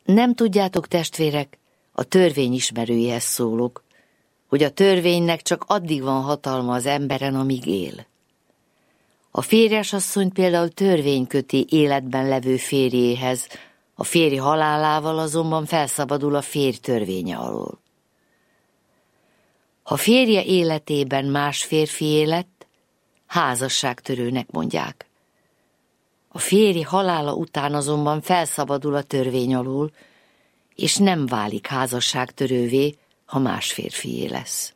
Nem tudjátok, testvérek, a törvény ismerőihez szólok, hogy a törvénynek csak addig van hatalma az emberen, amíg él. A férjesasszony például törvény köti életben levő férjéhez, a férj halálával azonban felszabadul a férj törvénye alól. Ha férje életében más férfié lett, házasságtörőnek mondják. A férj halála után azonban felszabadul a törvény alól, és nem válik házasságtörővé, ha más férfié lesz.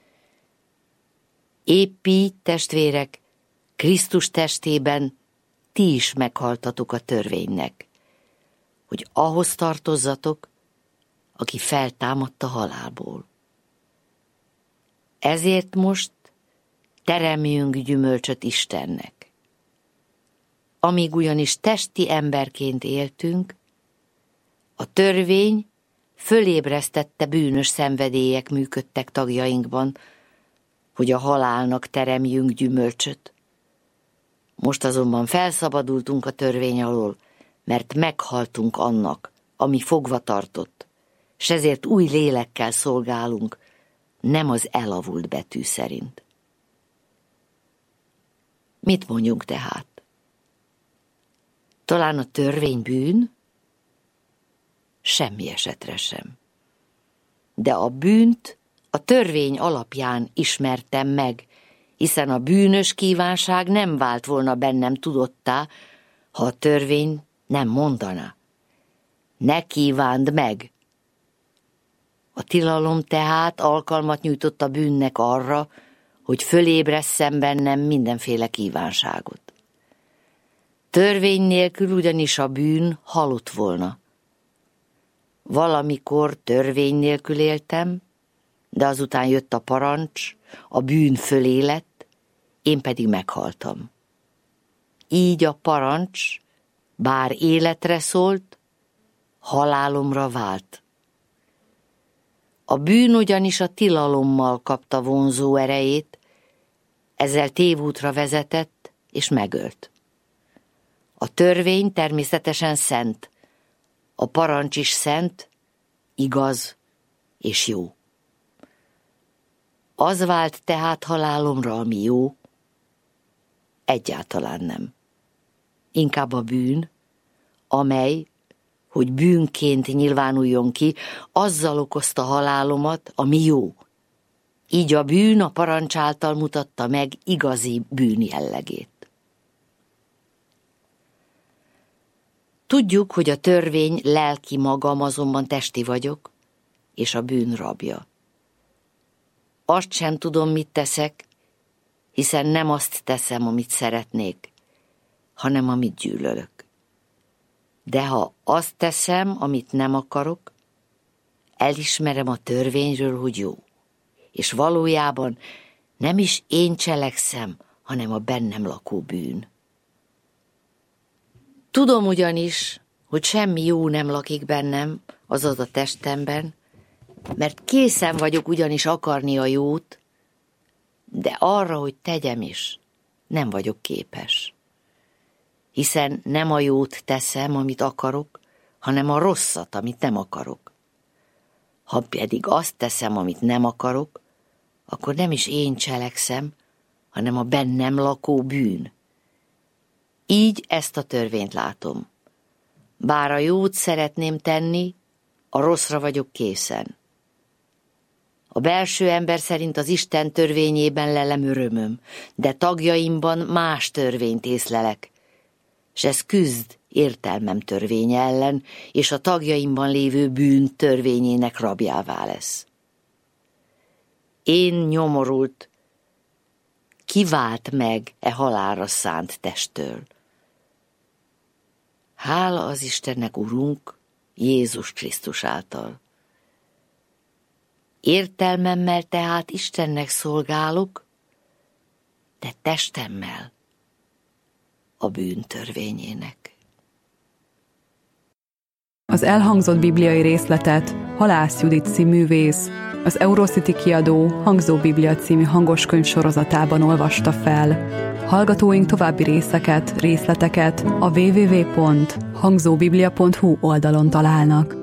Épp így, testvérek, Krisztus testében ti is meghaltatok a törvénynek, hogy ahhoz tartozzatok, aki feltámadt a halálból. Ezért most teremjünk gyümölcsöt Istennek. Amíg ugyanis testi emberként éltünk, a törvény fölébresztette bűnös szenvedélyek működtek tagjainkban, hogy a halálnak teremjünk gyümölcsöt. Most azonban felszabadultunk a törvény alól, mert meghaltunk annak, ami fogva tartott, s ezért új lélekkel szolgálunk, nem az elavult betű szerint. Mit mondjunk tehát? Talán a törvény bűn? Semmi esetre sem. De a bűnt a törvény alapján ismertem meg, hiszen a bűnös kívánság nem vált volna bennem tudottá, ha a törvény nem mondana. Ne kívánd meg! A tilalom tehát alkalmat nyújtott a bűnnek arra, hogy fölébresszen bennem mindenféle kívánságot. Törvény nélkül ugyanis a bűn halott volna. Valamikor törvény nélkül éltem, de azután jött a parancs, a bűn fölé lett, én pedig meghaltam. Így a parancs, bár életre szólt, halálomra vált. A bűn ugyanis a tilalommal kapta vonzó erejét, ezzel tévútra vezetett és megölt. A törvény természetesen szent, a parancs is szent, igaz és jó. Az vált tehát halálomra, ami jó? Egyáltalán nem. Inkább a bűn, amely, hogy bűnként nyilvánuljon ki, azzal okozta halálomat, ami jó. Így a bűn a parancs által mutatta meg igazi bűn jellegét. Tudjuk, hogy a törvény lelki magam, azonban testi vagyok, és a bűn rabja. Azt sem tudom, mit teszek, hiszen nem azt teszem, amit szeretnék, hanem amit gyűlölök. De ha azt teszem, amit nem akarok, elismerem a törvényről, hogy jó. És valójában nem is én cselekszem, hanem a bennem lakó bűn. Tudom ugyanis, hogy semmi jó nem lakik bennem, azaz a testemben, mert készen vagyok ugyanis akarni a jót, de arra, hogy tegyem is, nem vagyok képes. Hiszen nem a jót teszem, amit akarok, hanem a rosszat, amit nem akarok. Ha pedig azt teszem, amit nem akarok, akkor nem is én cselekszem, hanem a bennem lakó bűn. Így ezt a törvényt látom. Bár a jót szeretném tenni, a rosszra vagyok készen. A belső ember szerint az Isten törvényében lelem örömöm, de tagjaimban más törvényt észlelek, s ez küzd értelmem törvénye ellen, és a tagjaimban lévő bűn törvényének rabjává lesz. Én nyomorult, kivált meg e halálra szánt testtől. Hála az Istennek, Urunk, Jézus Krisztus által. Értelmemmel tehát Istennek szolgálok, de testemmel a bűn törvényének. Az elhangzott bibliai részletet Halász Judit színművész az Eurocity kiadó Hangzó Biblia című hangoskönyv sorozatában olvasta fel. Hallgatóink további részleteket a www.hangzóbiblia.hu oldalon találnak.